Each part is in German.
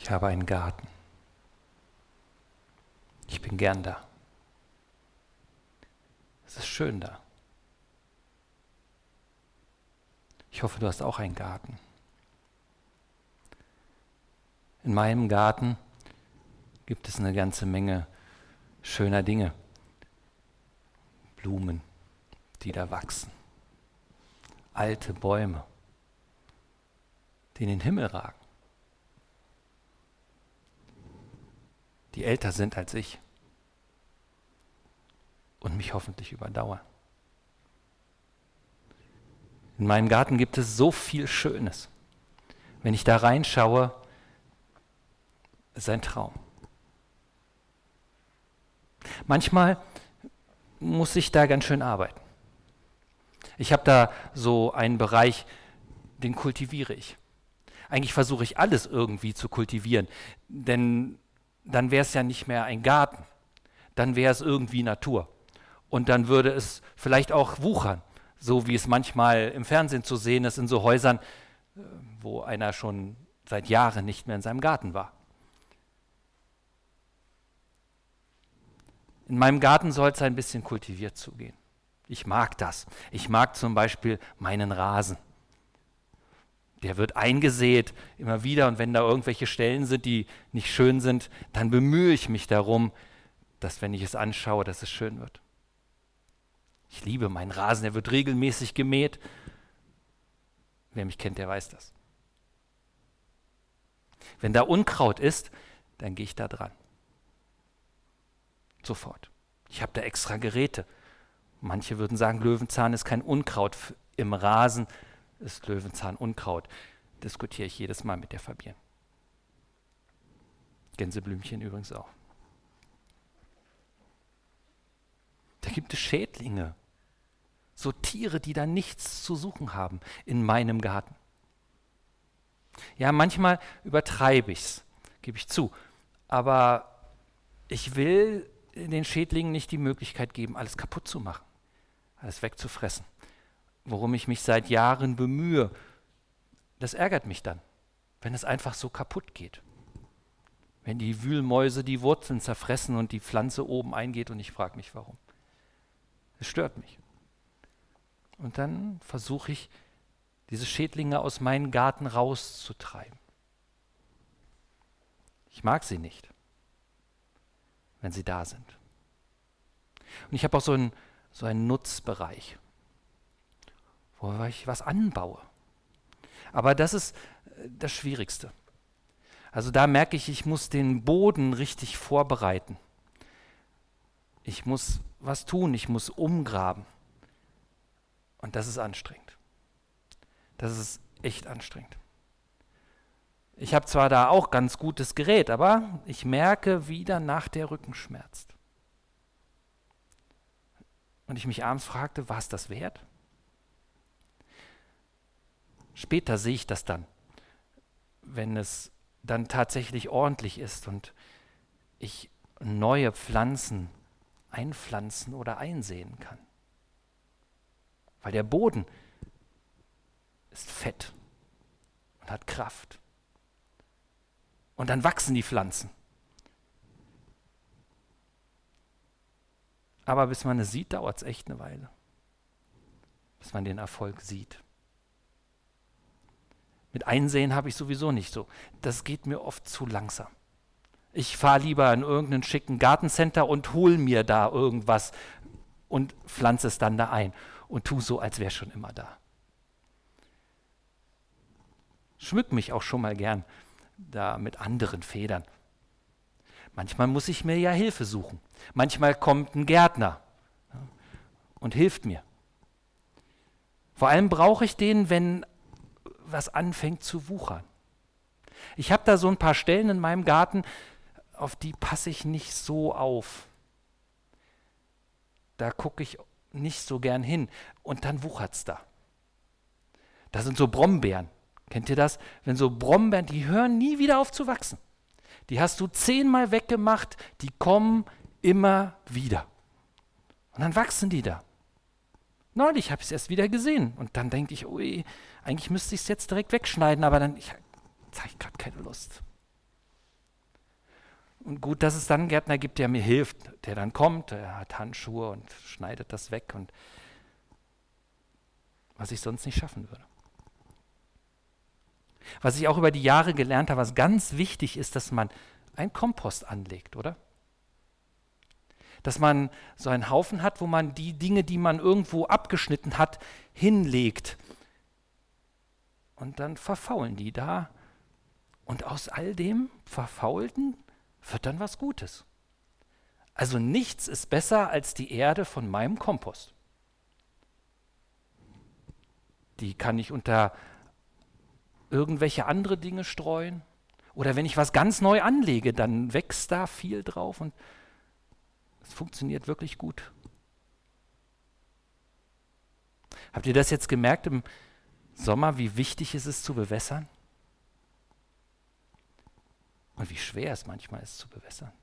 Ich habe einen Garten. Ich bin gern da. Es ist schön da. Ich hoffe, du hast auch einen Garten. In meinem Garten gibt es eine ganze Menge schöner Dinge. Blumen, die da wachsen. Alte Bäume, die in den Himmel ragen. Die älter sind als ich und mich hoffentlich überdauern. In meinem Garten gibt es so viel Schönes. Wenn ich da reinschaue, ist ein Traum. Manchmal muss ich da ganz schön arbeiten. Ich habe da so einen Bereich, den kultiviere ich. Eigentlich versuche ich alles irgendwie zu kultivieren, denn dann wäre es ja nicht mehr ein Garten, dann wäre es irgendwie Natur. Und dann würde es vielleicht auch wuchern, so wie es manchmal im Fernsehen zu sehen ist in so Häusern, wo einer schon seit Jahren nicht mehr in seinem Garten war. In meinem Garten soll es ein bisschen kultiviert zugehen. Ich mag das. Ich mag zum Beispiel meinen Rasen. Der wird eingesät immer wieder und wenn da irgendwelche Stellen sind, die nicht schön sind, dann bemühe ich mich darum, dass wenn ich es anschaue, dass es schön wird. Ich liebe meinen Rasen, der wird regelmäßig gemäht. Wer mich kennt, der weiß das. Wenn da Unkraut ist, dann gehe ich da dran. Sofort. Ich habe da extra Geräte. Manche würden sagen, Löwenzahn ist kein Unkraut. Im Rasen ist Löwenzahn Unkraut. Diskutiere ich jedes Mal mit der Fabienne. Gänseblümchen übrigens auch. Da gibt es Schädlinge. So Tiere, die da nichts zu suchen haben in meinem Garten. Ja, manchmal übertreibe ich es, gebe ich zu. Aber ich will den Schädlingen nicht die Möglichkeit geben, alles kaputt zu machen, alles wegzufressen. Worum ich mich seit Jahren bemühe, das ärgert mich dann, wenn es einfach so kaputt geht. Wenn die Wühlmäuse die Wurzeln zerfressen und die Pflanze oben eingeht und ich frage mich, warum. Es stört mich. Und dann versuche ich, diese Schädlinge aus meinem Garten rauszutreiben. Ich mag sie nicht, wenn sie da sind. Und ich habe auch so einen Nutzbereich, wo ich was anbaue. Aber das ist das Schwierigste. Also da merke ich, ich muss den Boden richtig vorbereiten. Ich muss was tun, ich muss umgraben. Und das ist anstrengend. Das ist echt anstrengend. Ich habe zwar da auch ganz gutes Gerät, aber ich merke, wie danach der Rücken schmerzt. Und ich mich abends fragte, war es das wert? Später sehe ich das dann, wenn es dann tatsächlich ordentlich ist und ich neue Pflanzen einpflanzen oder einsehen kann. Weil der Boden ist fett und hat Kraft. Und dann wachsen die Pflanzen. Aber bis man es sieht, dauert es echt eine Weile. Bis man den Erfolg sieht. Mit Einsehen habe ich sowieso nicht so. Das geht mir oft zu langsam. Ich fahre lieber in irgendeinen schicken Gartencenter und hole mir da irgendwas und pflanze es dann da ein und tue so, als wäre es schon immer da. Schmück mich auch schon mal gern da mit anderen Federn. Manchmal muss ich mir ja Hilfe suchen. Manchmal kommt ein Gärtner und hilft mir. Vor allem brauche ich den, wenn was anfängt zu wuchern. Ich habe da so ein paar Stellen in meinem Garten, auf die passe ich nicht so auf. Da gucke ich nicht so gern hin und dann wuchert es da. Da sind so Brombeeren. Kennt ihr das? Wenn so Brombeeren, die hören nie wieder auf zu wachsen. Die hast du 10-mal weggemacht, die kommen immer wieder. Und dann wachsen die da. Neulich habe ich es erst wieder gesehen und dann denke ich, ui, eigentlich müsste ich es jetzt direkt wegschneiden, aber dann habe ich gerade keine Lust. Und gut, dass es dann einen Gärtner gibt, der mir hilft, der dann kommt, der hat Handschuhe und schneidet das weg, und was ich sonst nicht schaffen würde. Was ich auch über die Jahre gelernt habe, was ganz wichtig ist, dass man einen Kompost anlegt, oder? Dass man so einen Haufen hat, wo man die Dinge, die man irgendwo abgeschnitten hat, hinlegt. Und dann verfaulen die da. Und aus all dem Verfaulten wird dann was Gutes. Also nichts ist besser als die Erde von meinem Kompost. Die kann ich unter irgendwelche andere Dinge streuen. Oder wenn ich was ganz neu anlege, dann wächst da viel drauf und es funktioniert wirklich gut. Habt ihr das jetzt gemerkt im Sommer, wie wichtig es ist zu bewässern? Und wie schwer es manchmal ist zu bewässern.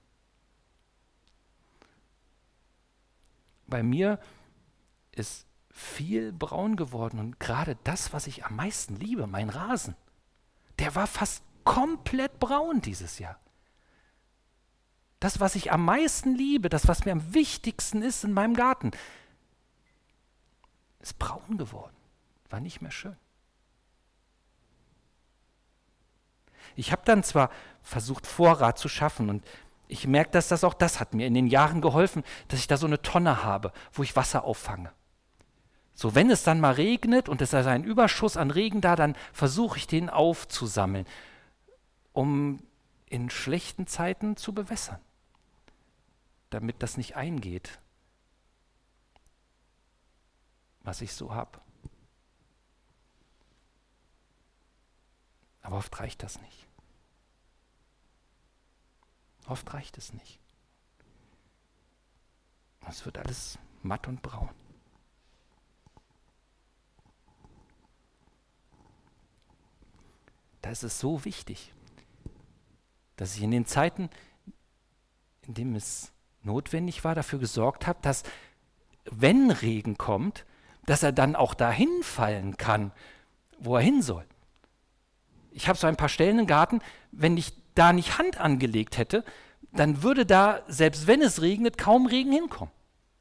Bei mir ist viel braun geworden und gerade das, was ich am meisten liebe, mein Rasen, der war fast komplett braun dieses Jahr. Das, was ich am meisten liebe, das, was mir am wichtigsten ist in meinem Garten, ist braun geworden, war nicht mehr schön. Ich habe dann zwar versucht, Vorrat zu schaffen, und ich merke, dass das hat mir in den Jahren geholfen, dass ich da so eine Tonne habe, wo ich Wasser auffange. So, wenn es dann mal regnet und es ist ein Überschuss an Regen da, dann versuche ich den aufzusammeln, um in schlechten Zeiten zu bewässern, damit das nicht eingeht, was ich so habe. Aber oft reicht das nicht. Oft reicht es nicht. Es wird alles matt und braun. Da ist es so wichtig, dass ich in den Zeiten, in denen es notwendig war, dafür gesorgt habe, dass, wenn Regen kommt, dass er dann auch dahin fallen kann, wo er hin soll. Ich habe so ein paar Stellen im Garten, wenn ich da nicht Hand angelegt hätte, dann würde da, selbst wenn es regnet, kaum Regen hinkommen.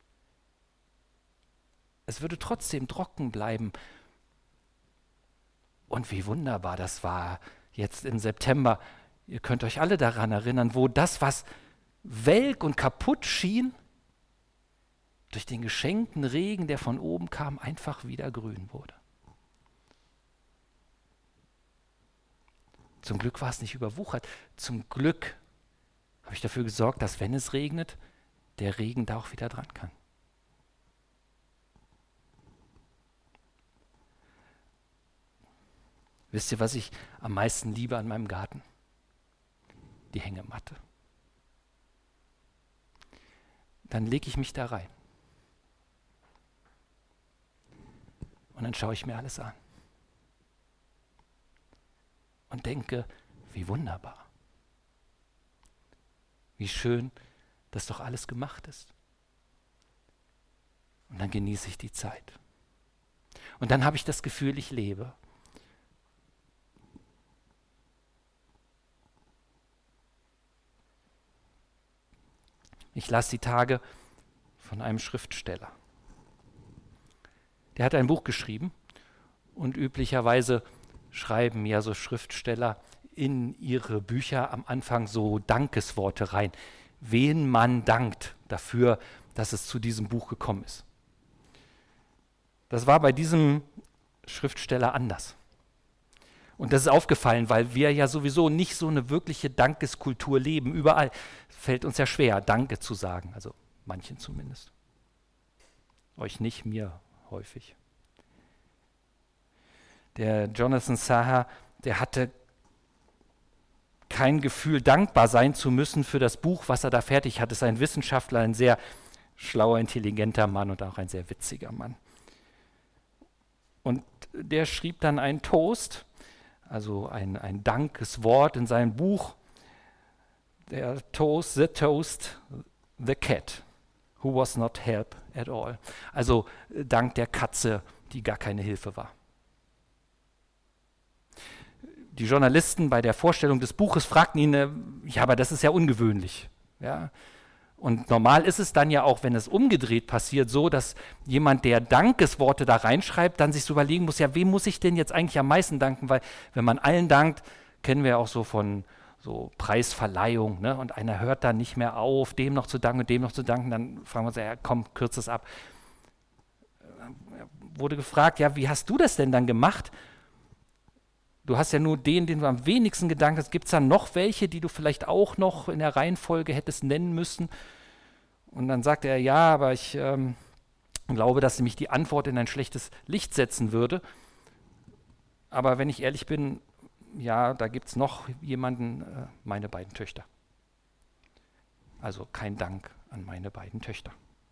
Es würde trotzdem trocken bleiben. Und wie wunderbar das war jetzt im September. Ihr könnt euch alle daran erinnern, wo das, was welk und kaputt schien, durch den geschenkten Regen, der von oben kam, einfach wieder grün wurde. Zum Glück war es nicht überwuchert. Zum Glück habe ich dafür gesorgt, dass, wenn es regnet, der Regen da auch wieder dran kann. Wisst ihr, was ich am meisten liebe an meinem Garten? Die Hängematte. Dann lege ich mich da rein. Und dann schaue ich mir alles an. Und denke, wie wunderbar. Wie schön, dass doch alles gemacht ist. Und dann genieße ich die Zeit. Und dann habe ich das Gefühl, ich lebe. Ich las die Tage von einem Schriftsteller. Der hat ein Buch geschrieben, und üblicherweise schreiben ja so Schriftsteller in ihre Bücher am Anfang so Dankesworte rein, wen man dankt dafür, dass es zu diesem Buch gekommen ist. Das war bei diesem Schriftsteller anders. Und das ist aufgefallen, weil wir ja sowieso nicht so eine wirkliche Dankeskultur leben. Überall fällt uns ja schwer, Danke zu sagen. Also manchen zumindest. Euch nicht, mir häufig. Der Jonathan Saha, der hatte kein Gefühl, dankbar sein zu müssen für das Buch, was er da fertig hat. Es ist ein Wissenschaftler, ein sehr schlauer, intelligenter Mann und auch ein sehr witziger Mann. Und der schrieb dann einen Toast, also ein Dankeswort in seinem Buch. Der Toast, the cat, who was not help at all. Also Dank der Katze, die gar keine Hilfe war. Die Journalisten bei der Vorstellung des Buches fragten ihn, ja, aber das ist ja ungewöhnlich. Ja? Und normal ist es dann ja auch, wenn es umgedreht passiert, so, dass jemand, der Dankesworte da reinschreibt, dann sich so überlegen muss, ja, wem muss ich denn jetzt eigentlich am meisten danken? Weil wenn man allen dankt, kennen wir ja auch so von so Preisverleihung, ne? Und einer hört dann nicht mehr auf, dem noch zu danken und dem noch zu danken, dann fragen wir uns, ja, komm, kürz es ab. Wurde gefragt, ja, wie hast du das denn dann gemacht? Du hast ja nur den du am wenigsten gedankt hast. Gibt es da noch welche, die du vielleicht auch noch in der Reihenfolge hättest nennen müssen? Und dann sagte er, ja, aber ich glaube, dass mich die Antwort in ein schlechtes Licht setzen würde. Aber wenn ich ehrlich bin, ja, da gibt es noch jemanden, meine beiden Töchter. Also kein Dank an meine beiden Töchter.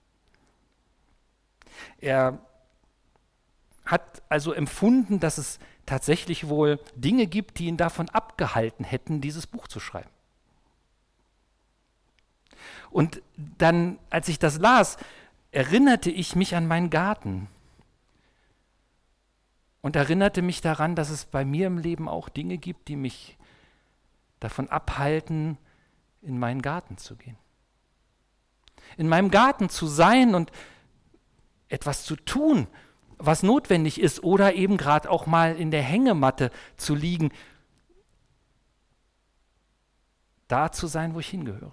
Er hat also empfunden, dass es tatsächlich wohl Dinge gibt, die ihn davon abgehalten hätten, dieses Buch zu schreiben. Und dann, als ich das las, erinnerte ich mich an meinen Garten und erinnerte mich daran, dass es bei mir im Leben auch Dinge gibt, die mich davon abhalten, in meinen Garten zu gehen. In meinem Garten zu sein und etwas zu tun, was notwendig ist, oder eben gerade auch mal in der Hängematte zu liegen, da zu sein, wo ich hingehöre.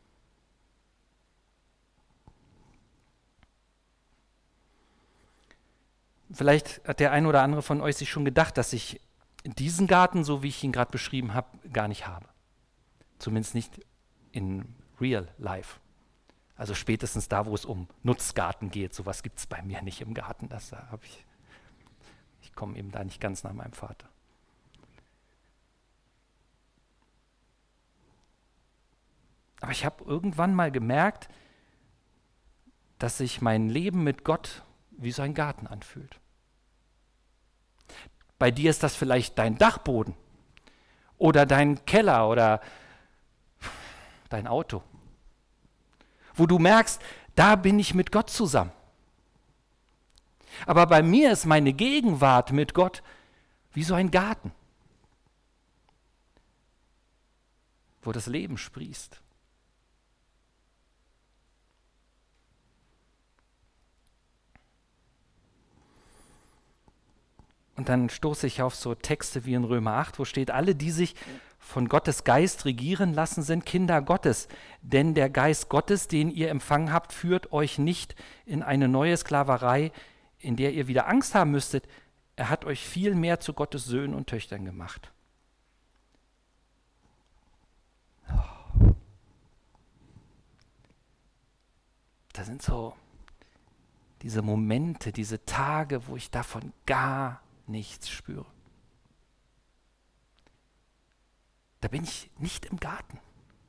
Vielleicht hat der ein oder andere von euch sich schon gedacht, dass ich diesen Garten, so wie ich ihn gerade beschrieben habe, gar nicht habe. Zumindest nicht in real life. Also spätestens da, wo es um Nutzgarten geht. Sowas gibt es bei mir nicht im Garten. Ich komme eben da nicht ganz nach meinem Vater. Aber ich habe irgendwann mal gemerkt, dass sich mein Leben mit Gott wie so ein Garten anfühlt. Bei dir ist das vielleicht dein Dachboden oder dein Keller oder dein Auto, wo du merkst, da bin ich mit Gott zusammen. Aber bei mir ist meine Gegenwart mit Gott wie so ein Garten, wo das Leben sprießt. Und dann stoße ich auf so Texte wie in Römer 8, wo steht, alle, die sich von Gottes Geist regieren lassen, sind Kinder Gottes. Denn der Geist Gottes, den ihr empfangen habt, führt euch nicht in eine neue Sklaverei, in der ihr wieder Angst haben müsstet. Er hat euch viel mehr zu Gottes Söhnen und Töchtern gemacht. Das sind so diese Momente, diese Tage, wo ich davon gar nichts spüre. Da bin ich nicht im Garten.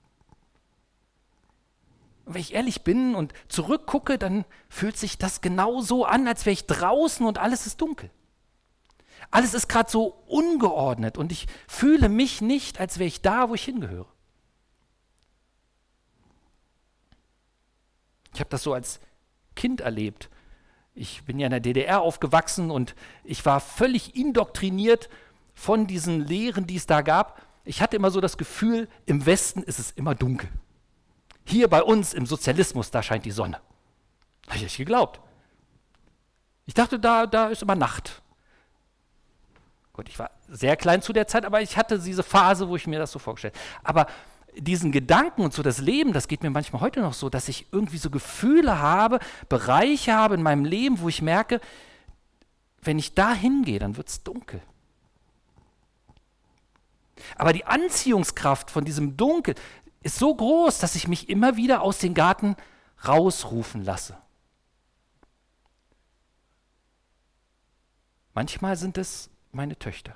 Und wenn ich ehrlich bin und zurückgucke, dann fühlt sich das genau so an, als wäre ich draußen und alles ist dunkel. Alles ist gerade so ungeordnet und ich fühle mich nicht, als wäre ich da, wo ich hingehöre. Ich habe das so als Kind erlebt. Ich bin ja in der DDR aufgewachsen und ich war völlig indoktriniert von diesen Lehren, die es da gab. Ich hatte immer so das Gefühl, im Westen ist es immer dunkel. Hier bei uns im Sozialismus, da scheint die Sonne. Habe ich nicht geglaubt. Ich dachte, da ist immer Nacht. Gut, ich war sehr klein zu der Zeit, aber ich hatte diese Phase, wo ich mir das so vorgestellt habe. Aber diesen Gedanken und so das Leben, das geht mir manchmal heute noch so, dass ich irgendwie so Gefühle habe, Bereiche habe in meinem Leben, wo ich merke, wenn ich da hingehe, dann wird es dunkel. Aber die Anziehungskraft von diesem Dunkel ist so groß, dass ich mich immer wieder aus dem Garten rausrufen lasse. Manchmal sind es meine Töchter.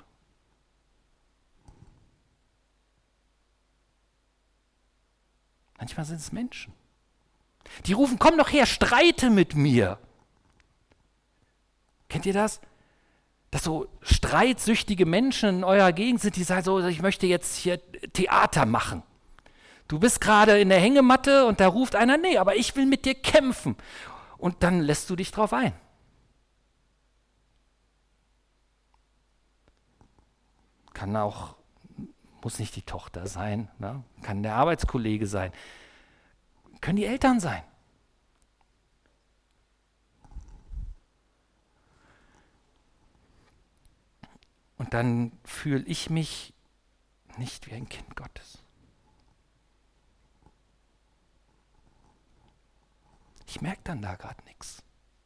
Manchmal sind es Menschen. Die rufen, komm doch her, streite mit mir. Kennt ihr das? Dass so streitsüchtige Menschen in eurer Gegend sind, die sagen so, ich möchte jetzt hier Theater machen. Du bist gerade in der Hängematte und da ruft einer, nee, aber ich will mit dir kämpfen. Und dann lässt du dich drauf ein. Kann auch Muss nicht die Tochter sein, ne? Kann der Arbeitskollege sein, können die Eltern sein. Und dann fühle ich mich nicht wie ein Kind Gottes. Ich merke dann da gerade nichts.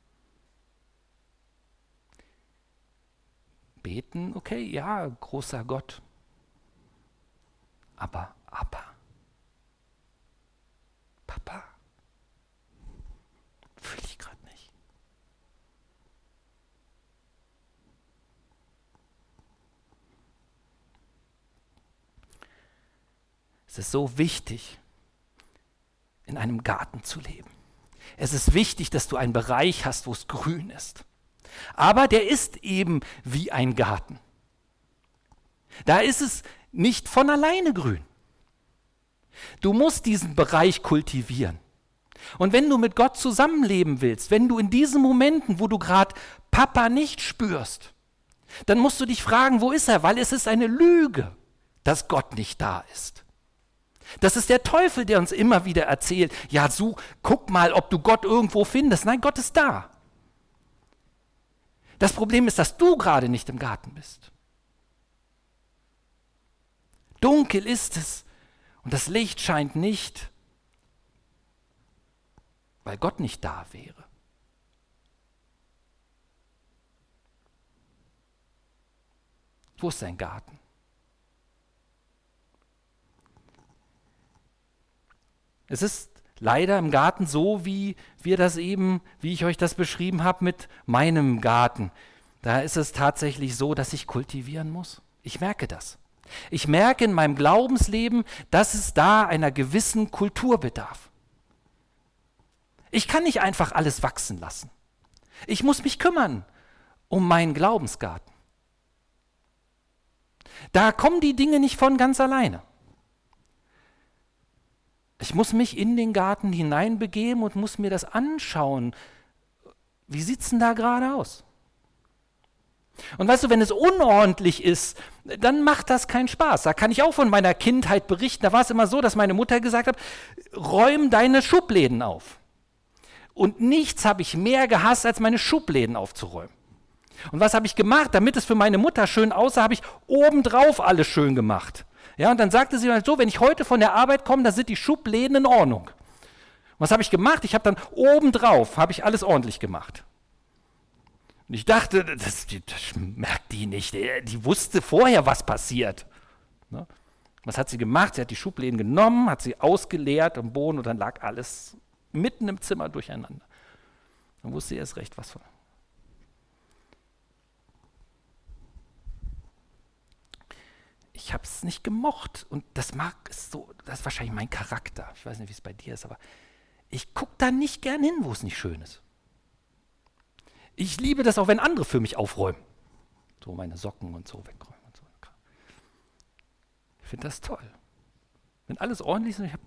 Beten, okay, ja, großer Gott. Aber Papa, fühle ich gerade nicht. Es ist so wichtig, in einem Garten zu leben. Es ist wichtig, dass du einen Bereich hast, wo es grün ist. Aber der ist eben wie ein Garten. Da ist es nicht von alleine grün. Du musst diesen Bereich kultivieren. Und wenn du mit Gott zusammenleben willst, wenn du in diesen Momenten, wo du gerade Papa nicht spürst, dann musst du dich fragen, wo ist er? Weil es ist eine Lüge, dass Gott nicht da ist. Das ist der Teufel, der uns immer wieder erzählt, ja, guck mal, ob du Gott irgendwo findest. Nein, Gott ist da. Das Problem ist, dass du gerade nicht im Garten bist. Dunkel ist es und das Licht scheint nicht, weil Gott nicht da wäre. Wo ist dein Garten? Es ist leider im Garten so, wie ich euch das beschrieben habe mit meinem Garten. Da ist es tatsächlich so, dass ich kultivieren muss. Ich merke das. Ich merke in meinem Glaubensleben, dass es da einer gewissen Kultur bedarf. Ich kann nicht einfach alles wachsen lassen. Ich muss mich kümmern um meinen Glaubensgarten. Da kommen die Dinge nicht von ganz alleine. Ich muss mich in den Garten hineinbegeben und muss mir das anschauen. Wie sieht es denn da gerade aus? Und weißt du, wenn es unordentlich ist, dann macht das keinen Spaß. Da kann ich auch von meiner Kindheit berichten. Da war es immer so, dass meine Mutter gesagt hat, räum deine Schubläden auf. Und nichts habe ich mehr gehasst, als meine Schubläden aufzuräumen. Und was habe ich gemacht? Damit es für meine Mutter schön aussah, habe ich obendrauf alles schön gemacht. Ja, und dann sagte sie so, wenn ich heute von der Arbeit komme, dann sind die Schubläden in Ordnung. Was habe ich gemacht? Ich habe dann obendrauf, habe ich alles ordentlich gemacht. Und ich dachte, das merkt die nicht. Die wusste vorher, was passiert. Ne? Was hat sie gemacht? Sie hat die Schubläden genommen, hat sie ausgeleert am Boden und dann lag alles mitten im Zimmer durcheinander. Dann wusste sie erst recht, was war. Ich habe es nicht gemocht und das ist wahrscheinlich mein Charakter. Ich weiß nicht, wie es bei dir ist, aber ich gucke da nicht gern hin, wo es nicht schön ist. Ich liebe das auch, wenn andere für mich aufräumen. So meine Socken und so wegräumen und so. Ich finde das toll. Wenn alles ordentlich ist,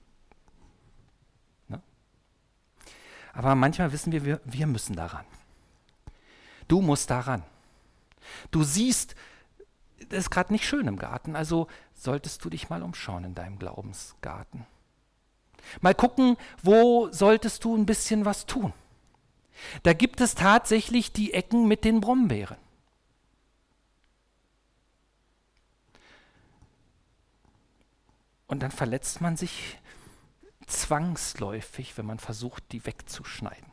ne? Aber manchmal wissen wir müssen daran. Du musst daran. Du siehst, das ist gerade nicht schön im Garten, also solltest du dich mal umschauen in deinem Glaubensgarten. Mal gucken, wo solltest du ein bisschen was tun. Da gibt es tatsächlich die Ecken mit den Brombeeren. Und dann verletzt man sich zwangsläufig, wenn man versucht, die wegzuschneiden.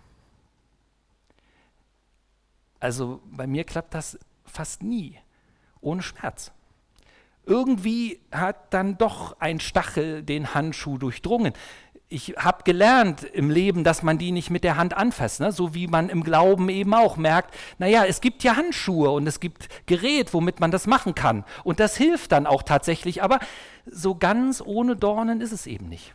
Also bei mir klappt das fast nie ohne Schmerz. Irgendwie hat dann doch ein Stachel den Handschuh durchdrungen. Ich habe gelernt im Leben, dass man die nicht mit der Hand anfasst, ne? So wie man im Glauben eben auch merkt, naja, es gibt ja Handschuhe und es gibt Gerät, womit man das machen kann. Und das hilft dann auch tatsächlich, aber so ganz ohne Dornen ist es eben nicht.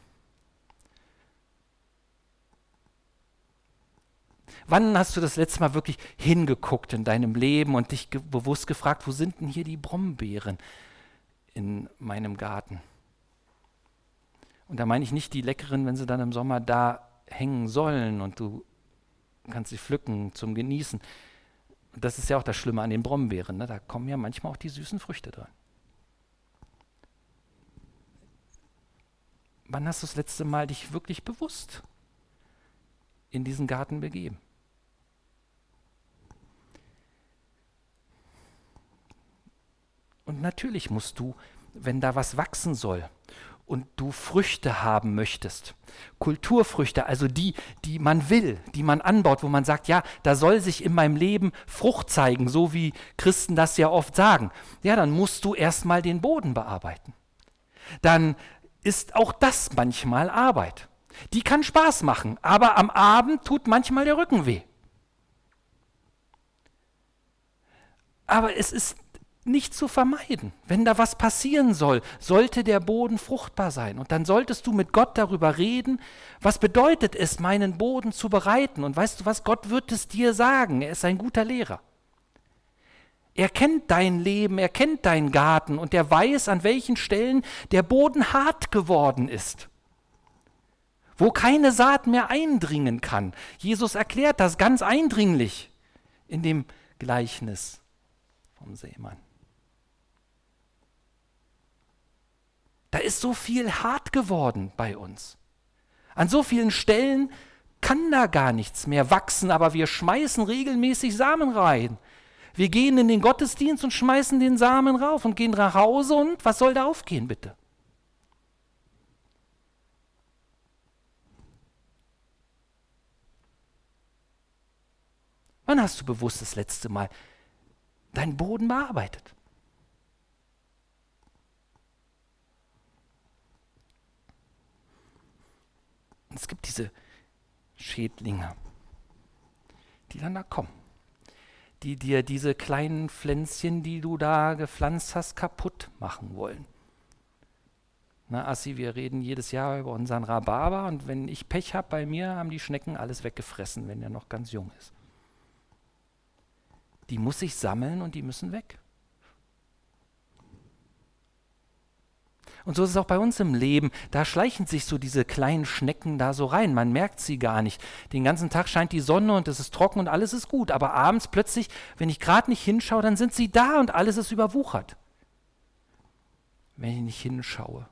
Wann hast du das letzte Mal wirklich hingeguckt in deinem Leben und dich bewusst gefragt, wo sind denn hier die Brombeeren in meinem Garten? Und da meine ich nicht die leckeren, wenn sie dann im Sommer da hängen sollen und du kannst sie pflücken zum Genießen. Das ist ja auch das Schlimme an den Brombeeren, ne? Da kommen ja manchmal auch die süßen Früchte dran. Wann hast du das letzte Mal dich wirklich bewusst in diesen Garten begeben? Und natürlich musst du, wenn da was wachsen soll und du Früchte haben möchtest, Kulturfrüchte, also die man will, die man anbaut, wo man sagt, ja, da soll sich in meinem Leben Frucht zeigen, so wie Christen das ja oft sagen, ja, dann musst du erstmal den Boden bearbeiten. Dann ist auch das manchmal Arbeit. Die kann Spaß machen, aber am Abend tut manchmal der Rücken weh. Aber es ist nicht zu vermeiden. Wenn da was passieren soll, sollte der Boden fruchtbar sein. Und dann solltest du mit Gott darüber reden, was bedeutet es, meinen Boden zu bereiten. Und weißt du was, Gott wird es dir sagen. Er ist ein guter Lehrer. Er kennt dein Leben, er kennt deinen Garten und er weiß, an welchen Stellen der Boden hart geworden ist, wo keine Saat mehr eindringen kann. Jesus erklärt das ganz eindringlich in dem Gleichnis vom Sämann. Da ist so viel hart geworden bei uns. An so vielen Stellen kann da gar nichts mehr wachsen, aber wir schmeißen regelmäßig Samen rein. Wir gehen in den Gottesdienst und schmeißen den Samen rauf und gehen nach Hause und was soll da aufgehen, bitte? Wann hast du bewusst das letzte Mal deinen Boden bearbeitet? Und es gibt diese Schädlinge, die dann da kommen, die dir diese kleinen Pflänzchen, die du da gepflanzt hast, kaputt machen wollen. Na, Assi, wir reden jedes Jahr über unseren Rhabarber und wenn ich Pech habe bei mir, haben die Schnecken alles weggefressen, wenn der noch ganz jung ist. Die muss ich sammeln und die müssen weg. Und so ist es auch bei uns im Leben. Da schleichen sich so diese kleinen Schnecken da so rein. Man merkt sie gar nicht. Den ganzen Tag scheint die Sonne und es ist trocken und alles ist gut. Aber abends plötzlich, wenn ich gerade nicht hinschaue, dann sind sie da und alles ist überwuchert. Wenn ich nicht hinschaue.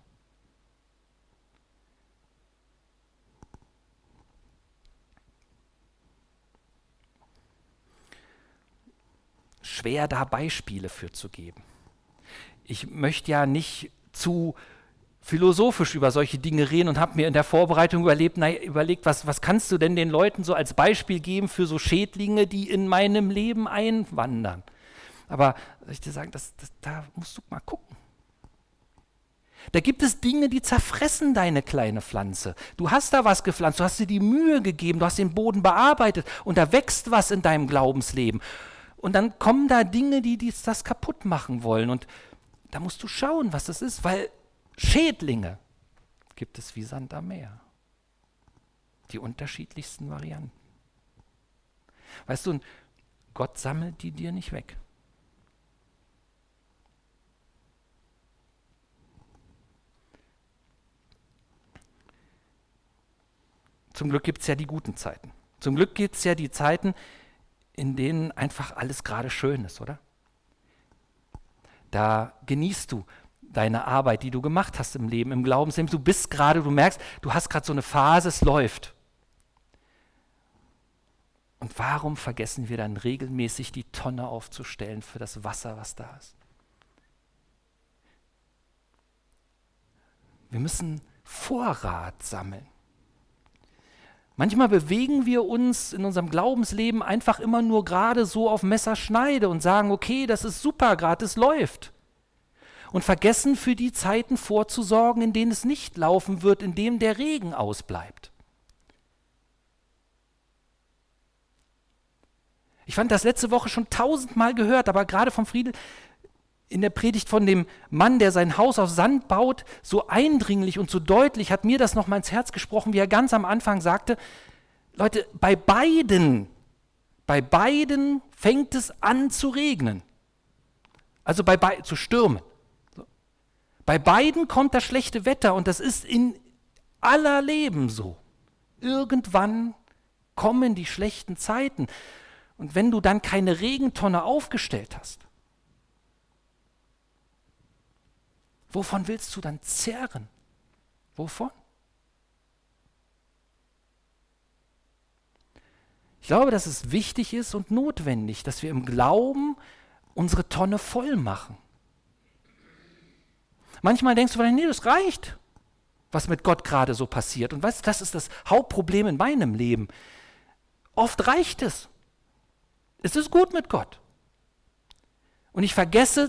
Schwer da Beispiele für zu geben. Ich möchte ja nicht zu philosophisch über solche Dinge reden und habe mir in der Vorbereitung überlegt, was kannst du denn den Leuten so als Beispiel geben für so Schädlinge, die in meinem Leben einwandern. Aber soll ich dir sagen, da musst du mal gucken. Da gibt es Dinge, die zerfressen deine kleine Pflanze. Du hast da was gepflanzt, du hast dir die Mühe gegeben, du hast den Boden bearbeitet und da wächst was in deinem Glaubensleben. Und dann kommen da Dinge, die das kaputt machen wollen. Und da musst du schauen, was das ist, weil Schädlinge gibt es wie Sand am Meer. Die unterschiedlichsten Varianten. Weißt du, Gott sammelt die dir nicht weg. Zum Glück gibt es ja die guten Zeiten. Zum Glück gibt es ja die Zeiten, in denen einfach alles gerade schön ist, oder? Da genießt du deine Arbeit, die du gemacht hast im Leben, im Glaubensleben. Du bist gerade, du merkst, du hast gerade so eine Phase, es läuft. Und warum vergessen wir dann regelmäßig die Tonne aufzustellen für das Wasser, was da ist? Wir müssen Vorrat sammeln. Manchmal bewegen wir uns in unserem Glaubensleben einfach immer nur gerade so auf Messerschneide und sagen, okay, das ist super, gerade es läuft. Und vergessen für die Zeiten vorzusorgen, in denen es nicht laufen wird, in denen der Regen ausbleibt. Ich fand das letzte Woche schon 1000-mal gehört, aber gerade vom Friedel in der Predigt von dem Mann, der sein Haus aus Sand baut, so eindringlich und so deutlich hat mir das nochmal ins Herz gesprochen, wie er ganz am Anfang sagte, Leute, bei beiden fängt es an zu regnen. Also zu stürmen. So. Bei beiden kommt das schlechte Wetter und das ist in aller Leben so. Irgendwann kommen die schlechten Zeiten. Und wenn du dann keine Regentonne aufgestellt hast, wovon willst du dann zehren? Wovon? Ich glaube, dass es wichtig ist und notwendig, dass wir im Glauben unsere Tonne voll machen. Manchmal denkst du vielleicht, nee, das reicht, was mit Gott gerade so passiert. Und weißt du, das ist das Hauptproblem in meinem Leben. Oft reicht es. Es ist gut mit Gott. Und ich vergesse,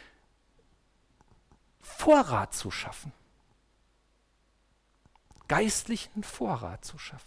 Vorrat zu schaffen. Geistlichen Vorrat zu schaffen.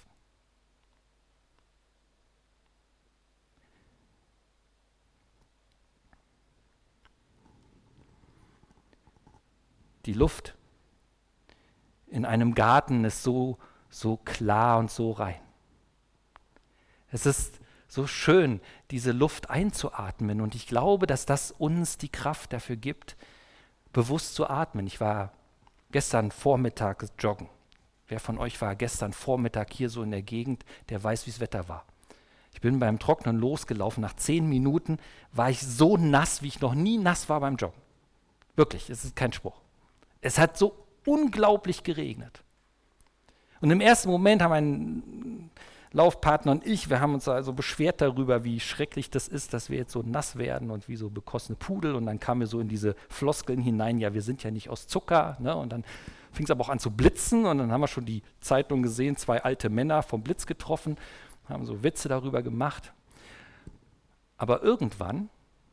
Die Luft in einem Garten ist so klar und so rein. Es ist so schön, diese Luft einzuatmen. Und ich glaube, dass das uns die Kraft dafür gibt, bewusst zu atmen. Ich war gestern Vormittag joggen. Wer von euch war gestern Vormittag hier so in der Gegend, der weiß, wie das Wetter war. Ich bin beim Trocknen losgelaufen. Nach 10 Minuten war ich so nass, wie ich noch nie nass war beim Joggen. Wirklich, es ist kein Spruch. Es hat so unglaublich geregnet. Und im ersten Moment haben mein Laufpartner und ich, wir haben uns also beschwert darüber, wie schrecklich das ist, dass wir jetzt so nass werden und wie so bekossene Pudel. Und dann kamen wir so in diese Floskeln hinein, ja, wir sind ja nicht aus Zucker. Ne? Und dann fing es aber auch an zu blitzen und dann haben wir schon die Zeitung gesehen, 2 alte Männer vom Blitz getroffen, haben so Witze darüber gemacht. Aber irgendwann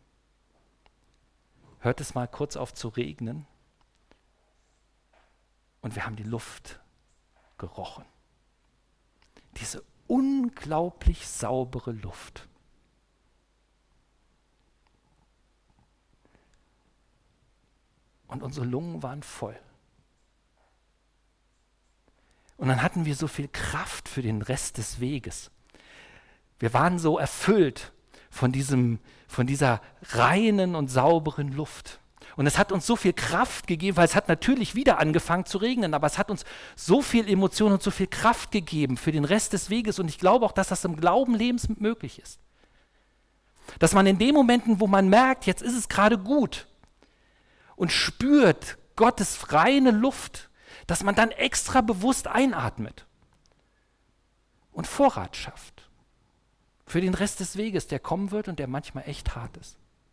hört es mal kurz auf zu regnen. Und wir haben die Luft gerochen. Diese unglaublich saubere Luft. Und unsere Lungen waren voll. Und dann hatten wir so viel Kraft für den Rest des Weges. Wir waren so erfüllt von dieser reinen und sauberen Luft. Und es hat uns so viel Kraft gegeben, weil es hat natürlich wieder angefangen zu regnen, aber es hat uns so viel Emotion und so viel Kraft gegeben für den Rest des Weges. Und ich glaube auch, dass das im Glauben möglich ist. Dass man in den Momenten, wo man merkt, jetzt ist es gerade gut und spürt Gottes reine Luft, dass man dann extra bewusst einatmet und Vorrat schafft für den Rest des Weges, der kommen wird und der manchmal echt hart ist.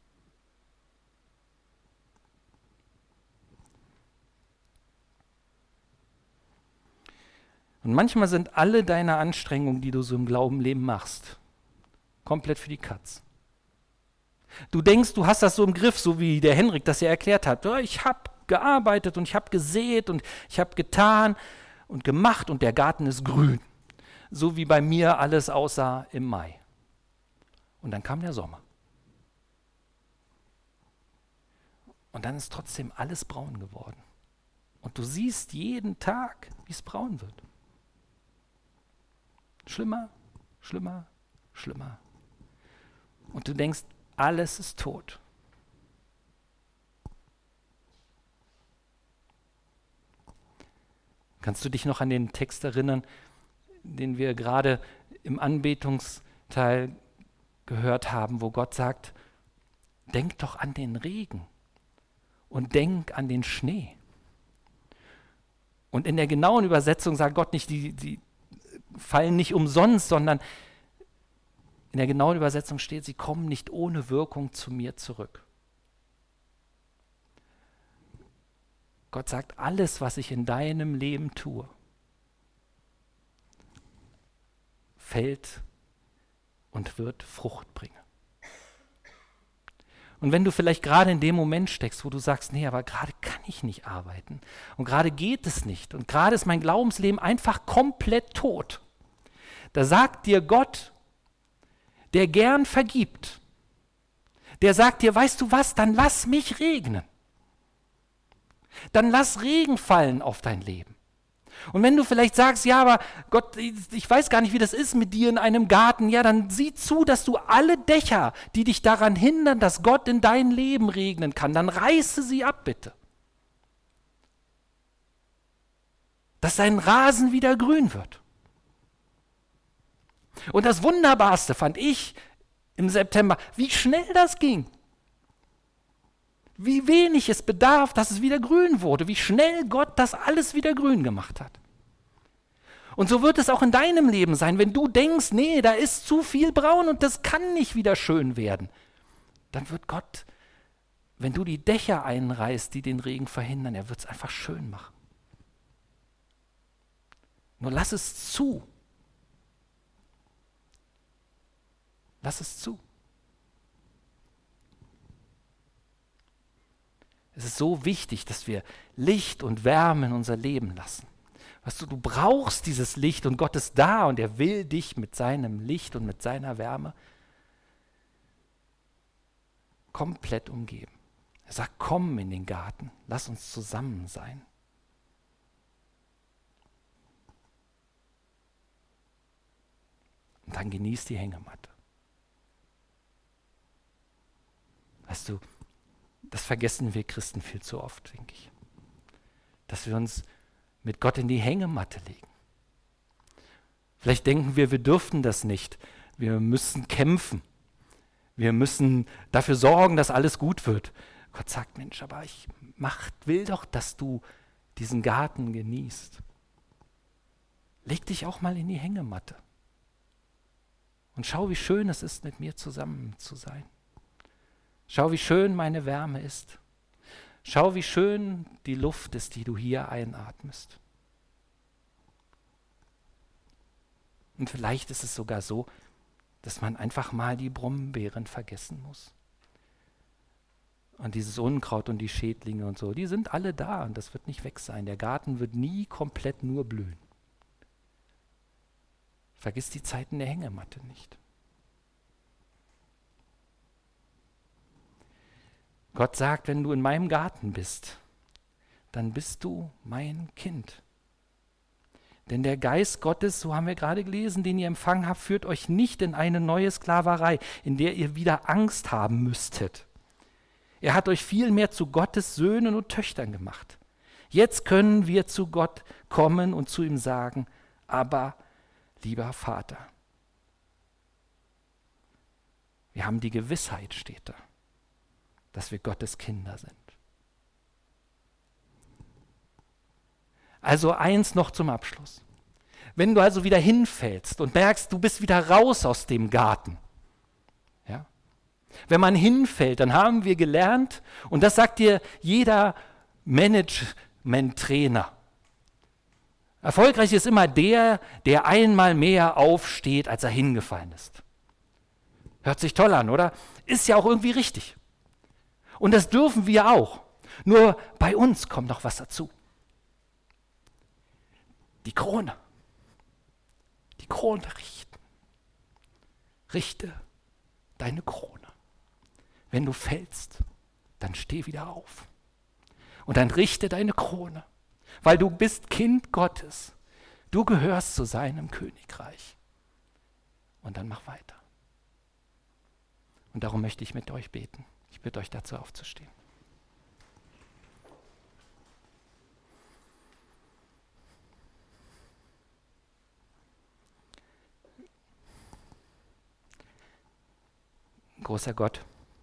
Und manchmal sind alle deine Anstrengungen, die du so im Glaubenleben machst, komplett für die Katz. Du denkst, du hast das so im Griff, so wie der Henrik das ja erklärt hat. Ja, ich habe gearbeitet und ich habe gesät und ich habe getan und gemacht und der Garten ist grün. So wie bei mir alles aussah im Mai. Und dann kam der Sommer. Und dann ist trotzdem alles braun geworden. Und du siehst jeden Tag, wie es braun wird. Schlimmer, schlimmer, schlimmer. Und du denkst, alles ist tot. Kannst du dich noch an den Text erinnern, den wir gerade im Anbetungsteil gehört haben, wo Gott sagt, denk doch an den Regen und denk an den Schnee. Und in der genauen Übersetzung sagt Gott nicht, die fallen nicht umsonst, sondern in der genauen Übersetzung steht, sie kommen nicht ohne Wirkung zu mir zurück. Gott sagt, alles, was ich in deinem Leben tue, fällt und wird Frucht bringen. Und wenn du vielleicht gerade in dem Moment steckst, wo du sagst, nee, aber gerade kann ich nicht arbeiten und gerade geht es nicht und gerade ist mein Glaubensleben einfach komplett tot, da sagt dir Gott, der gern vergibt, der sagt dir, weißt du was, dann lass mich regnen. Dann lass Regen fallen auf dein Leben. Und wenn du vielleicht sagst, ja, aber Gott, ich weiß gar nicht, wie das ist mit dir in einem Garten, ja, dann sieh zu, dass du alle Dächer, die dich daran hindern, dass Gott in dein Leben regnen kann, dann reiße sie ab, bitte. Dass dein Rasen wieder grün wird. Und das Wunderbarste fand ich im September, wie schnell das ging. Wie wenig es bedarf, dass es wieder grün wurde, wie schnell Gott das alles wieder grün gemacht hat. Und so wird es auch in deinem Leben sein. Wenn du denkst, nee, da ist zu viel braun und das kann nicht wieder schön werden, dann wird Gott, wenn du die Dächer einreißt, die den Regen verhindern, er wird es einfach schön machen. Nur lass es zu. Lass es zu. Es ist so wichtig, dass wir Licht und Wärme in unser Leben lassen. Weißt du, du brauchst dieses Licht und Gott ist da und er will dich mit seinem Licht und mit seiner Wärme komplett umgeben. Er sagt, komm in den Garten, lass uns zusammen sein. Und dann genieß die Hängematte. Weißt du, das vergessen wir Christen viel zu oft, denke ich. Dass wir uns mit Gott in die Hängematte legen. Vielleicht denken wir dürften das nicht. Wir müssen kämpfen. Wir müssen dafür sorgen, dass alles gut wird. Gott sagt, Mensch, aber ich will doch, dass du diesen Garten genießt. Leg dich auch mal in die Hängematte. Und schau, wie schön es ist, mit mir zusammen zu sein. Schau, wie schön meine Wärme ist. Schau, wie schön die Luft ist, die du hier einatmest. Und vielleicht ist es sogar so, dass man einfach mal die Brombeeren vergessen muss. Und dieses Unkraut und die Schädlinge und so, die sind alle da und das wird nicht weg sein. Der Garten wird nie komplett nur blühen. Vergiss die Zeiten der Hängematte nicht. Gott sagt, wenn du in meinem Garten bist, dann bist du mein Kind. Denn der Geist Gottes, so haben wir gerade gelesen, den ihr empfangen habt, führt euch nicht in eine neue Sklaverei, in der ihr wieder Angst haben müsstet. Er hat euch vielmehr zu Gottes Söhnen und Töchtern gemacht. Jetzt können wir zu Gott kommen und zu ihm sagen, aber lieber Vater. Wir haben die Gewissheit, steht da, dass wir Gottes Kinder sind. Also eins noch zum Abschluss. Wenn du also wieder hinfällst und merkst, du bist wieder raus aus dem Garten. Ja? Wenn man hinfällt, dann haben wir gelernt, und das sagt dir jeder Management-Trainer. Erfolgreich ist immer der einmal mehr aufsteht, als er hingefallen ist. Hört sich toll an, oder? Ist ja auch irgendwie richtig. Und das dürfen wir auch. Nur bei uns kommt noch was dazu. Die Krone. Die Krone richten. Richte deine Krone. Wenn du fällst, dann steh wieder auf. Und dann richte deine Krone. Weil du bist Kind Gottes. Du gehörst zu seinem Königreich. Und dann mach weiter. Und darum möchte ich mit euch beten. Ich bitte euch dazu aufzustehen. Großer Gott,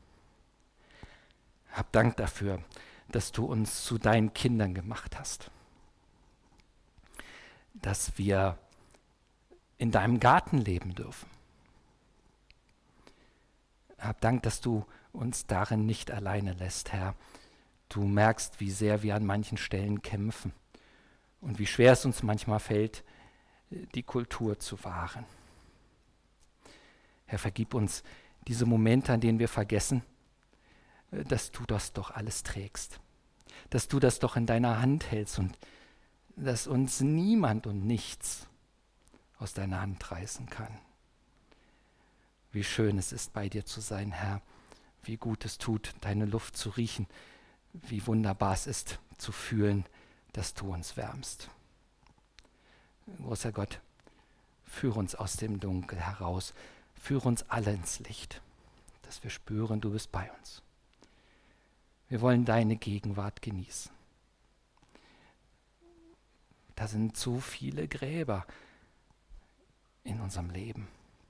hab Dank dafür, dass du uns zu deinen Kindern gemacht hast. Dass wir in deinem Garten leben dürfen. Hab Dank, dass du uns darin nicht alleine lässt, Herr. Du merkst, wie sehr wir an manchen Stellen kämpfen und wie schwer es uns manchmal fällt, die Kultur zu wahren. Herr, vergib uns diese Momente, an denen wir vergessen, dass du das doch alles trägst, dass du das doch in deiner Hand hältst und dass uns niemand und nichts aus deiner Hand reißen kann. Wie schön es ist, bei dir zu sein, Herr. Wie gut es tut, deine Luft zu riechen. Wie wunderbar es ist, zu fühlen, dass du uns wärmst. Großer Gott, führe uns aus dem Dunkel heraus. Führe uns alle ins Licht, dass wir spüren, du bist bei uns. Wir wollen deine Gegenwart genießen. Da sind so viele Gräber in unserem Leben.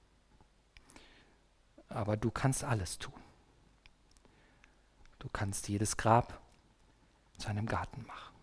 Aber du kannst alles tun. Du kannst jedes Grab zu einem Garten machen.